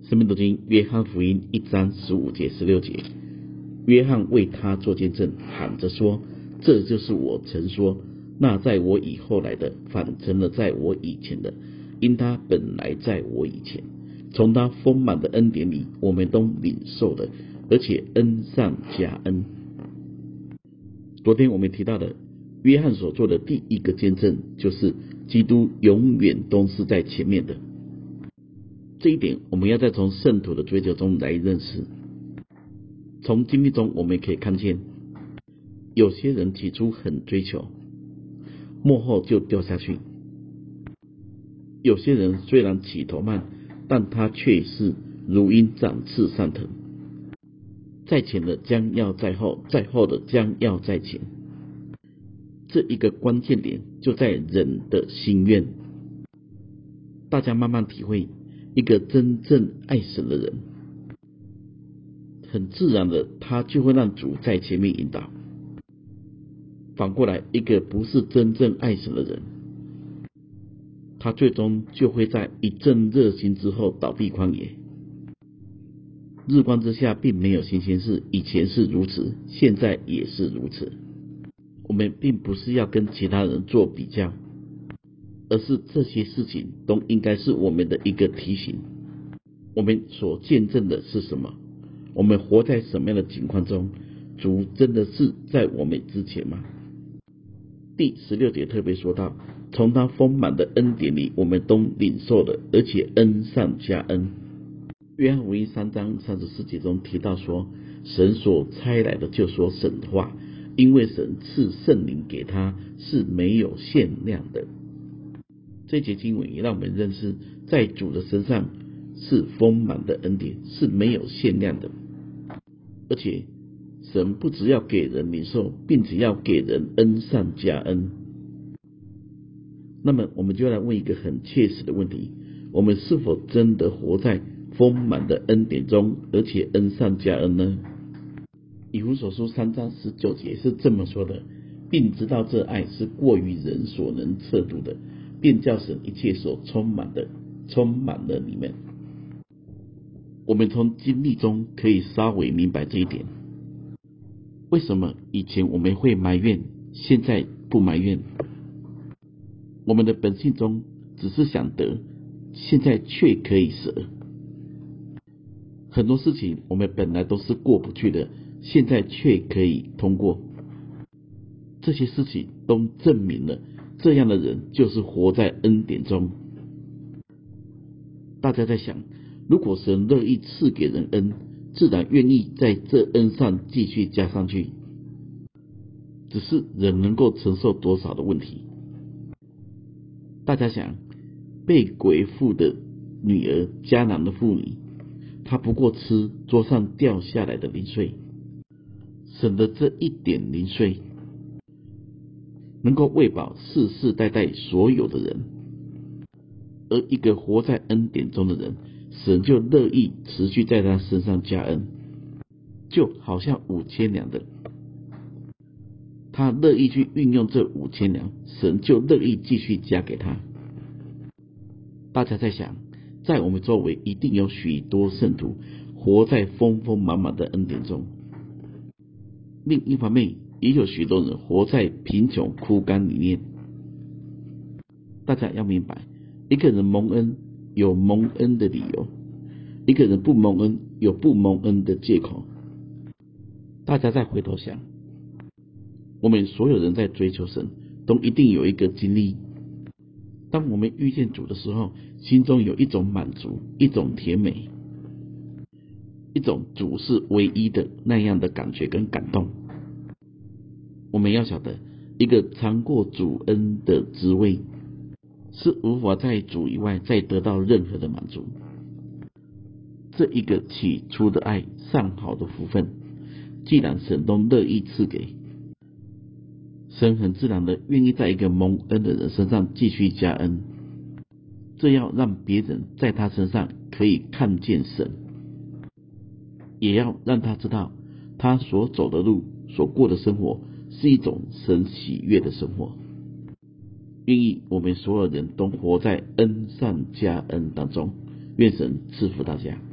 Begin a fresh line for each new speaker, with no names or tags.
生命读经约翰福音1章15节16节，约翰为他做见证，喊着说：这就是我曾说，那在我以后来的，反成了在我以前的，因他本来在我以前。从他丰满的恩典里，我们都领受了，而且恩上加恩。昨天我们提到的约翰所做的第一个见证，就是基督永远都是在前面的。这一点我们要再从圣徒的追求中来认识。从经历中我们可以看见，有些人起初很追求，末后就掉下去；有些人虽然起头慢，但他却是如鹰展翅上腾。在前的将要在后，在后的将要在前。这一个关键点就在人的心愿。大家慢慢体会，一个真正爱神的人，很自然的他就会让主在前面引导。反过来，一个不是真正爱神的人，他最终就会在一阵热心之后倒闭旷野。日光之下并没有新鲜事，以前是如此，现在也是如此。我们并不是要跟其他人做比较，而是这些事情都应该是我们的一个提醒。我们所见证的是什么？我们活在什么样的情况中？主真的是在我们之前吗？第16节特别说到，从他丰满的恩典里，我们都领受了，而且恩上加恩。约翰福音3章34节中提到说，神所差来的就说神的话，因为神赐圣灵给他是没有限量的。这节经文也让我们认识，在主的身上是丰满的恩典，是没有限量的。而且神不只要给人领受，并且要给人恩上加恩。那么我们就来问一个很切实的问题，我们是否真的活在丰满的恩典中，而且恩上加恩呢？以弗所书3章19节是这么说的，并知道这爱是过于人所能测度的，便叫神一切所充满的充满了你们。我们从经历中可以稍微明白这一点。为什么以前我们会埋怨，现在不埋怨？我们的本性中只是想得，现在却可以舍。很多事情我们本来都是过不去的，现在却可以通过。这些事情都证明了，这样的人就是活在恩典中。大家在想，如果神乐意赐给人恩，自然愿意在这恩上继续加上去，只是人能够承受多少的问题。大家想，被鬼附的女儿迦南的妇女，她不过吃桌上掉下来的零碎，神的这一点零碎能够喂饱世世代代所有的人。而一个活在恩典中的人，神就乐意持续在他身上加恩，就好像5000两的，他乐意去运用这5000两，神就乐意继续加给他。大家在想，在我们周围一定有许多圣徒活在丰丰满满的恩典中，另一方面也有许多人活在贫穷枯干里面。大家要明白，一个人蒙恩有蒙恩的理由，一个人不蒙恩有不蒙恩的借口。大家再回头想，我们所有人在追求神，都一定有一个经历，当我们遇见主的时候，心中有一种满足，一种甜美，一种主是唯一的那样的感觉跟感动。我们要晓得，一个尝过主恩的滋味，是无法在主以外再得到任何的满足。这一个起初的爱，上好的福分，既然神都乐意赐给，神很自然的愿意在一个蒙恩的人身上继续加恩，这要让别人在他身上可以看见神，也要让他知道他所走的路，所过的生活是一种神喜悦的生活。愿意我们所有人都活在恩上加恩当中，愿神赐福大家。